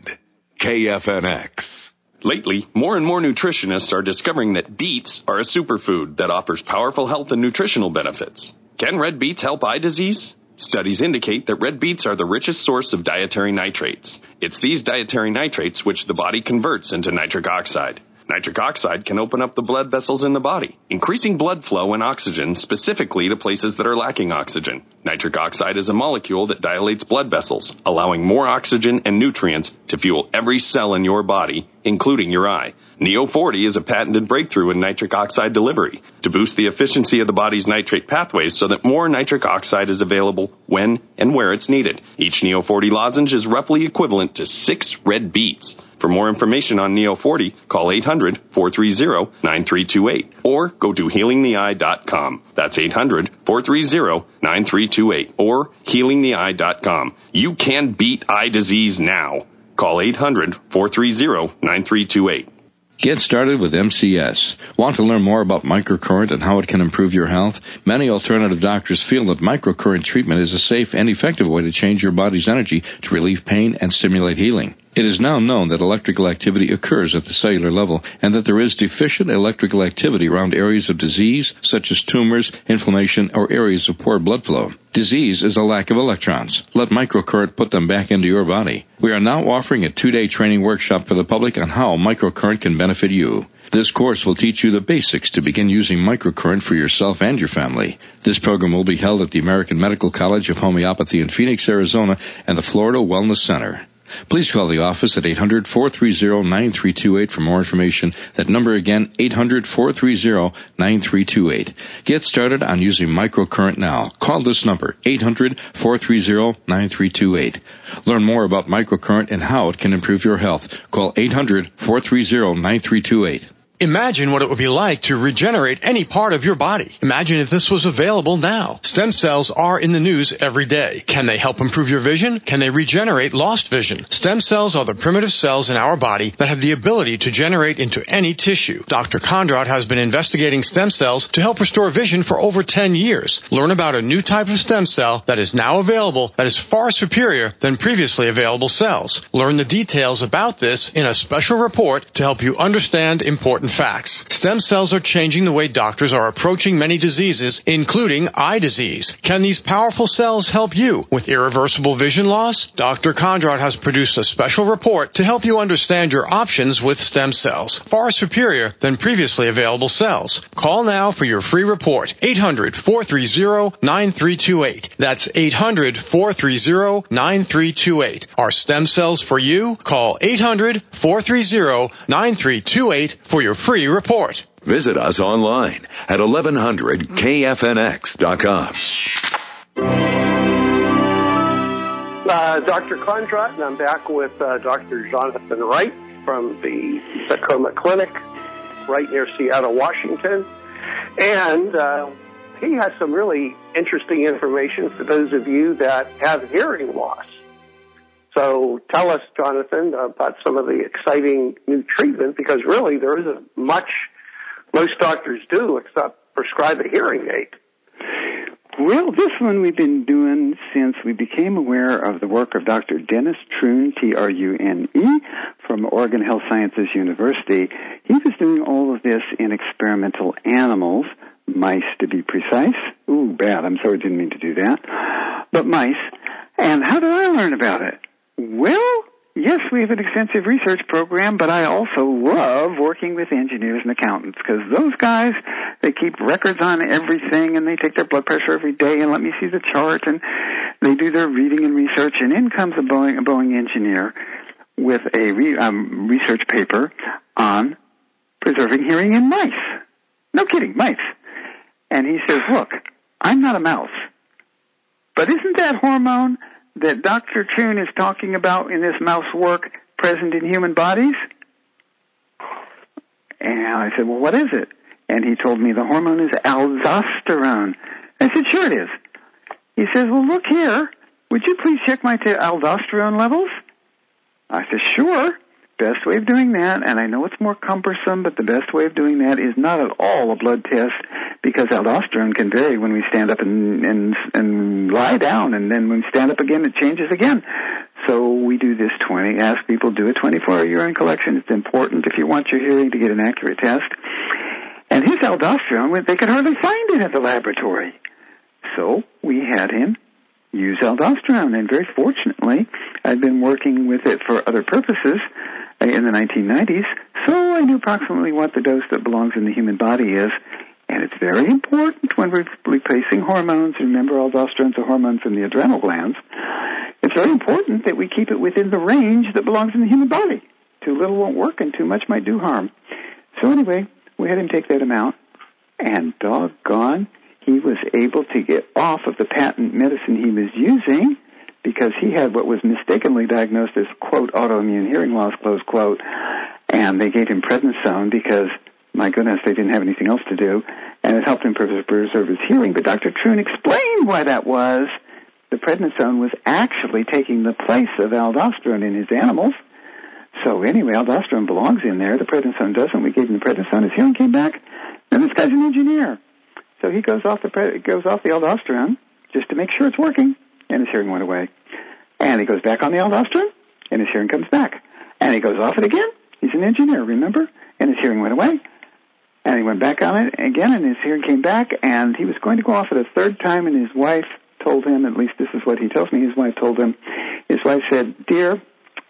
K F N X. Lately, more and more nutritionists are discovering that beets are a superfood that offers powerful health and nutritional benefits. Can red beets help eye disease? Studies indicate that red beets are the richest source of dietary nitrates. It's these dietary nitrates which the body converts into nitric oxide. Nitric oxide can open up the blood vessels in the body, increasing blood flow and oxygen specifically to places that are lacking oxygen. Nitric oxide is a molecule that dilates blood vessels, allowing more oxygen and nutrients to fuel every cell in your body, including your eye. Neo forty is a patented breakthrough in nitric oxide delivery to boost the efficiency of the body's nitrate pathways so that more nitric oxide is available when and where it's needed. Each Neo forty lozenge is roughly equivalent to six red beets. For more information on Neo forty, call eight hundred, four three zero, nine three two eight or go to healing the eye dot com. That's eight hundred, four three zero, nine three two eight or healing the eye dot com. You can beat eye disease now. Call eight hundred, four three zero, nine three two eight. Get started with M C S. Want to learn more about microcurrent and how it can improve your health? Many alternative doctors feel that microcurrent treatment is a safe and effective way to change your body's energy to relieve pain and stimulate healing. It is now known that electrical activity occurs at the cellular level and that there is deficient electrical activity around areas of disease, such as tumors, inflammation, or areas of poor blood flow. Disease is a lack of electrons. Let microcurrent put them back into your body. We are now offering a two-day training workshop for the public on how microcurrent can benefit you. This course will teach you the basics to begin using microcurrent for yourself and your family. This program will be held at the American Medical College of Homeopathy in Phoenix, Arizona, and the Florida Wellness Center. Please call the office at eight hundred, four three zero, nine three two eight for more information. That number again, eight hundred, four three zero, nine three two eight. Get started on using microcurrent now. Call this number, eight hundred, four three zero, nine three two eight. Learn more about microcurrent and how it can improve your health. Call eight hundred, four three zero, nine three two eight. Imagine what it would be like to regenerate any part of your body. Imagine if this was available now. Stem cells are in the news every day. Can they help improve your vision? Can they regenerate lost vision? Stem cells are the primitive cells in our body that have the ability to generate into any tissue. Doctor Kondrot has been investigating stem cells to help restore vision for over ten years. Learn about a new type of stem cell that is now available that is far superior than previously available cells. Learn the details about this in a special report to help you understand important facts. Stem cells are changing the way doctors are approaching many diseases, including eye disease. Can these powerful cells help you with irreversible vision loss? Doctor Kondrot has produced a special report to help you understand your options with stem cells, far superior than previously available cells. Call now for your free report, eight hundred, four three zero, nine three two eight. That's eight hundred, four three zero, nine three two eight. Are stem cells for you? Call eight hundred, four three zero, nine three two eight for your free report. Visit us online at eleven hundred K F N X dot com. Uh, Doctor Kondrot, and I'm back with uh, Doctor Jonathan Wright from the Tacoma Clinic right near Seattle, Washington. And uh, he has some really interesting information for those of you that have hearing loss. So tell us, Jonathan, about some of the exciting new treatment, because really there isn't much most doctors do except prescribe a hearing aid. Well, this one we've been doing since we became aware of the work of Doctor Dennis Trune, T R U N E, from Oregon Health Sciences University. He was doing all of this in experimental animals, mice to be precise. Ooh, bad, I'm sorry, I didn't mean to do that. But mice. And how did I learn about it? Well, yes, we have an extensive research program, but I also love working with engineers and accountants, because those guys, they keep records on everything, and they take their blood pressure every day, and let me see the chart, and they do their reading and research, and in comes a Boeing, a Boeing engineer with a re, um, research paper on preserving hearing in mice. No kidding, mice. And he says, look, I'm not a mouse, but isn't that hormone that Doctor Troon is talking about in this mouse work present in human bodies? And I said, well, what is it? And he told me the hormone is aldosterone. I said, sure it is. He says, well, look here. Would you please check my t- aldosterone levels? I said, sure. Best way of doing that, and I know it's more cumbersome, but the best way of doing that is not at all a blood test, because aldosterone can vary when we stand up and, and, and lie down, and then when we stand up again, it changes again. So we do this twenty, ask people to do a twenty-four hour urine collection. It's important if you want your hearing to get an accurate test. And his aldosterone, they could hardly find it at the laboratory. So we had him use aldosterone, and very fortunately, I'd been working with it for other purposes in the nineteen nineties, so I knew approximately what the dose that belongs in the human body is. And it's very important when we're replacing hormones. Remember, aldosterone's a hormone from the adrenal glands. It's very important that we keep it within the range that belongs in the human body. Too little won't work, and too much might do harm. So anyway, we had him take that amount, and doggone, he was able to get off of the patent medicine he was using because he had what was mistakenly diagnosed as, quote, autoimmune hearing loss, close quote, and they gave him prednisone because, my goodness, they didn't have anything else to do, and it helped him preserve his hearing. But Doctor Troon explained why that was. The prednisone was actually taking the place of aldosterone in his animals. So anyway, aldosterone belongs in there. The prednisone doesn't. We gave him the prednisone. His hearing came back. And this guy's an engineer. So he goes off the pre- goes off the aldosterone just to make sure it's working, and his hearing went away. And he goes back on the aldosterone, and his hearing comes back. And he goes off it again. He's an engineer, remember? And his hearing went away. And he went back on it again, and his hearing came back. And he was going to go off it a third time, and his wife told him, at least this is what he tells me, his wife told him, his wife said, dear,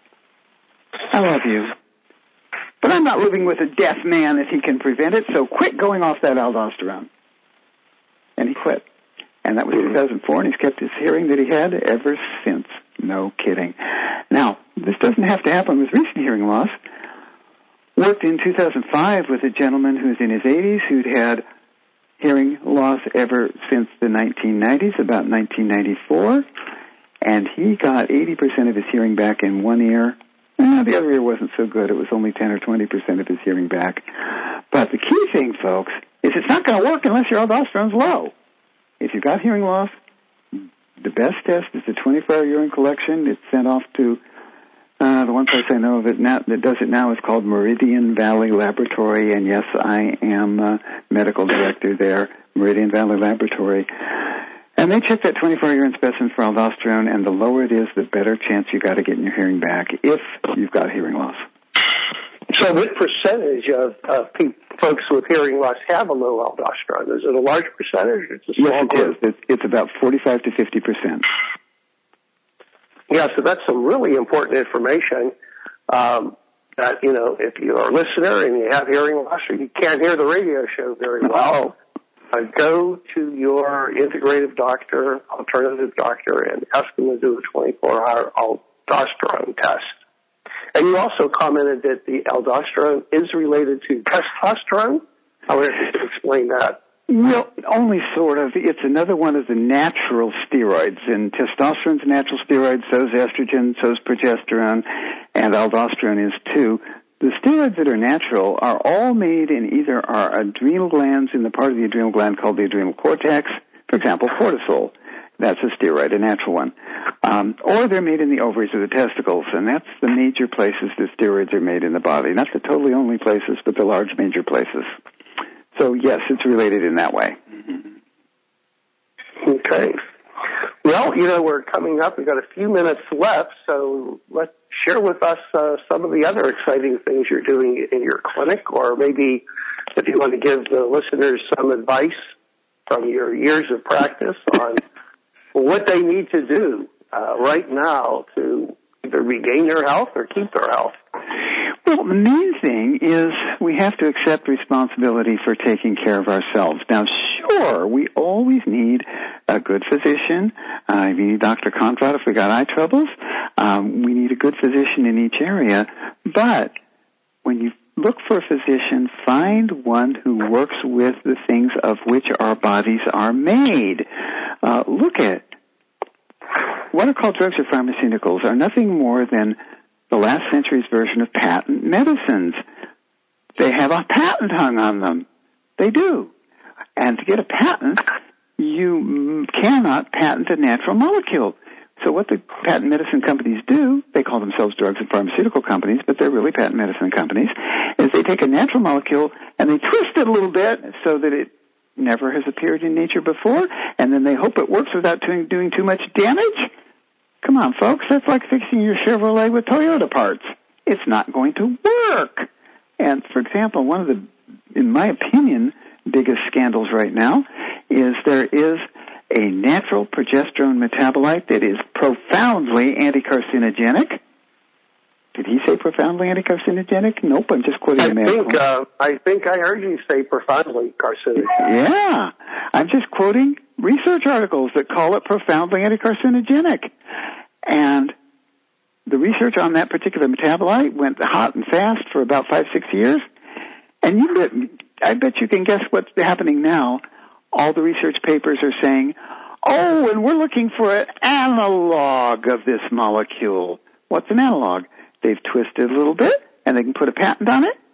I love you, but I'm not living with a deaf man if he can prevent it, so quit going off that aldosterone. And he quit. And that was two thousand four, and he's kept his hearing that he had ever since. No kidding. Now, this doesn't have to happen with recent hearing loss. Worked in two thousand five with a gentleman who's in his eighties who'd had hearing loss ever since the nineteen nineties, about nineteen ninety-four, and he got eighty percent of his hearing back in one ear. Eh, the other ear wasn't so good. It was only ten or twenty percent of his hearing back. But the key thing, folks, is it's not going to work unless your aldosterone's low. If you've got hearing loss, the best test is the twenty-four hour urine collection. It's sent off to uh, the one place I know of it now, that does it now is called Meridian Valley Laboratory, and yes, I am uh, medical director there, Meridian Valley Laboratory. And they check that twenty-four hour urine specimen for aldosterone, and the lower it is, the better chance you got of getting your hearing back if you've got hearing loss. So what percentage of uh, pe- folks with hearing loss have a low aldosterone? Is it a large percentage? Or it's a small yes, it group? is. It's, it's about forty-five to fifty percent. Yeah, so that's some really important information. Um, that, you know, if you're a listener and you have hearing loss or you can't hear the radio show very well, uh, go to your integrative doctor, alternative doctor, and ask them to do a twenty-four hour aldosterone test. And you also commented that the aldosterone is related to testosterone. I wonder if you could explain that. Well, only sort of. It's another one of the natural steroids, and testosterone's a natural steroid, so is estrogen, so is progesterone, and aldosterone is too. The steroids that are natural are all made in either our adrenal glands, in the part of the adrenal gland called the adrenal cortex, for example, cortisol. That's a steroid, a natural one. Um, or they're made in the ovaries or the testicles, and that's the major places that steroids are made in the body. Not the totally only places, but the large major places. So, yes, it's related in that way. Okay. Well, you know, we're coming up. We've got a few minutes left, so let's share with us uh, some of the other exciting things you're doing in your clinic, or maybe if you want to give the listeners some advice from your years of practice on what they need to do uh, right now to either regain their health or keep their health. Well, the main thing is we have to accept responsibility for taking care of ourselves. Now, sure, we always need a good physician. Uh, we need Doctor Conrad if we got eye troubles. Um, we need a good physician in each area. But when you look for a physician, find one who works with the things of which our bodies are made. Uh, look at what are called drugs or pharmaceuticals are nothing more than the last century's version of patent medicines. They have a patent hung on them. They do. And to get a patent, you cannot patent a natural molecule. So what the patent medicine companies do, they call themselves drugs and pharmaceutical companies, but they're really patent medicine companies, is they take a natural molecule and they twist it a little bit so that it never has appeared in nature before, and then they hope it works without doing, doing too much damage. Come on, folks, that's like fixing your Chevrolet with Toyota parts. It's not going to work. And, for example, one of the, in my opinion, biggest scandals right now is there is a natural progesterone metabolite that is profoundly anti-carcinogenic. Did he say profoundly anti-carcinogenic? Nope, I'm just quoting I him. think, uh, I think I heard you say profoundly carcinogenic. Yeah, I'm just quoting research articles that call it profoundly anti-carcinogenic. And the research on that particular metabolite went hot and fast for about five, six years. And you bet, I bet you can guess what's happening now. All the research papers are saying, oh, and we're looking for an analog of this molecule. What's an analog? They've twisted a little bit, and they can put a patent on it.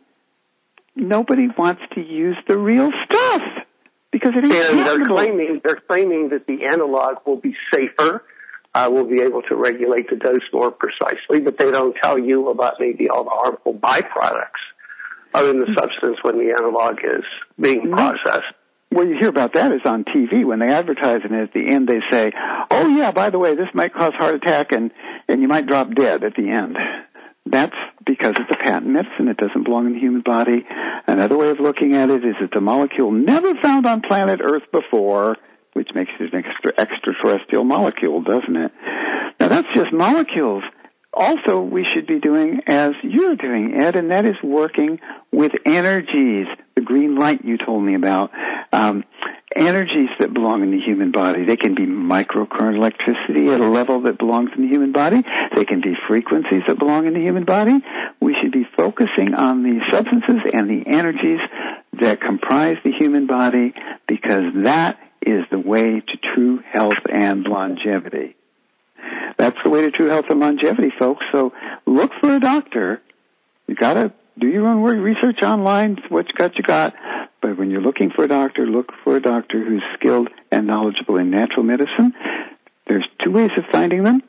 Nobody wants to use the real stuff because it ain't And they're patentable. claiming, they're claiming that the analog will be safer, uh, will be able to regulate the dose more precisely, but they don't tell you about maybe all the harmful byproducts of in the substance when the analog is being processed. Well, you hear about that is on T V when they advertise, and at the end they say, oh, yeah, by the way, this might cause heart attack and, and you might drop dead at the end. That's because it's a patent medicine. It doesn't belong in the human body. Another way of looking at it is it's a molecule never found on planet Earth before, which makes it an extra extraterrestrial molecule, doesn't it? Now, that's just molecules. Also, we should be doing as you're doing, Ed, and that is working with energies, the green light you told me about, um, energies that belong in the human body. They can be microcurrent electricity at a level that belongs in the human body. They can be frequencies that belong in the human body. We should be focusing on the substances and the energies that comprise the human body because that is the way to true health and longevity. That's the way to true health and longevity, folks. So look for a doctor. You got to do your own research online. What you got, you got. But when you're looking for a doctor, look for a doctor who's skilled and knowledgeable in natural medicine. There's two ways of finding them.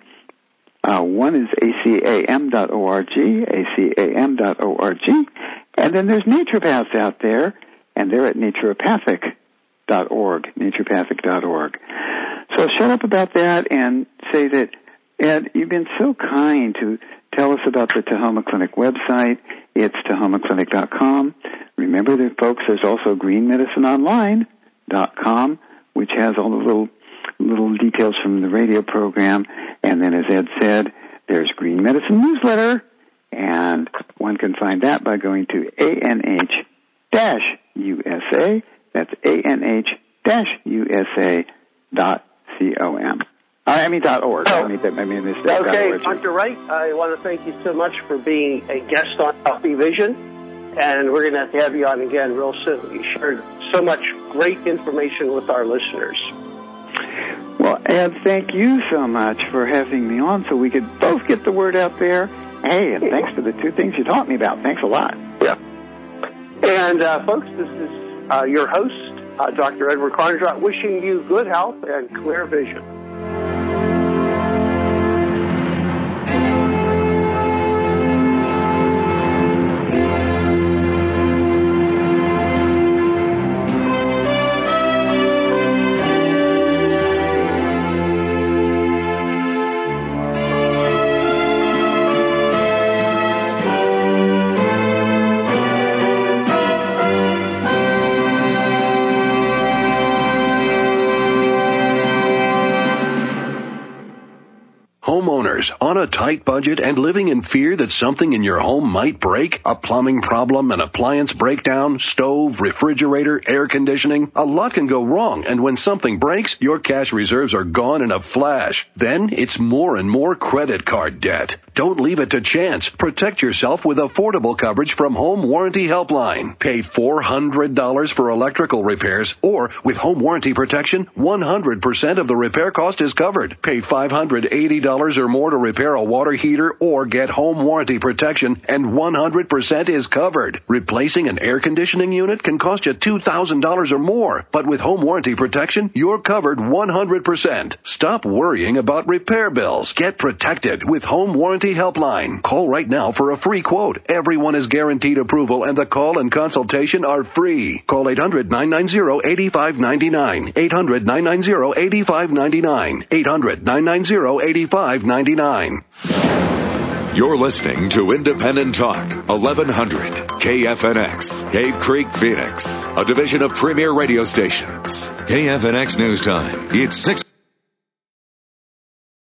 Uh, one is A C A M dot org, A C A M dot org. And then there's naturopaths out there, and they're at naturopathic dot org, naturopathic dot org. So I'll shut up about that and say that, Ed, you've been so kind to tell us about the Tahoma Clinic website. It's tahoma clinic dot com. Remember that, folks, there's also green medicine online dot com, which has all the little little details from the radio program. And then, as Ed said, there's Green Medicine Newsletter, and one can find that by going to A N H U S A. That's A N H U S A dot com. I mean dot org. Oh. I mean, I mean mistake. Okay, Doctor Wright, I want to thank you so much for being a guest on Healthy Vision, and we're going to have to have you on again real soon. You shared so much great information with our listeners. Well, Ed, thank you so much for having me on so we could both get the word out there. Hey, and thanks for the two things you taught me about. Thanks a lot. Yeah. And, uh, folks, this is uh, your host, uh, Doctor Edward Conrad, wishing you good health and clear vision. On a tight budget and living in fear that something in your home might break? A plumbing problem, an appliance breakdown, stove, refrigerator, air conditioning? A lot can go wrong, and when something breaks, your cash reserves are gone in a flash. Then it's more and more credit card debt. Don't leave it to chance. Protect yourself with affordable coverage from Home Warranty Helpline. Pay four hundred dollars for electrical repairs, or with Home Warranty Protection, one hundred percent of the repair cost is covered. Pay five hundred eighty dollars or more to repair a water heater or get Home Warranty Protection, and one hundred percent is covered. Replacing an air conditioning unit can cost you two thousand dollars or more, but with Home Warranty Protection, you're covered one hundred percent. Stop worrying about repair bills. Get protected with Home Warranty Helpline. Call right now for a free quote. Everyone is guaranteed approval, and the call and consultation are free. Call eight hundred nine nine zero eight five nine nine. eight hundred nine nine zero eight five nine nine. eight hundred nine nine zero eight five nine nine. You're listening to Independent Talk, eleven hundred K F N X, Cave Creek, Phoenix, a division of Premier Radio Stations. K F N X News Time. It's six.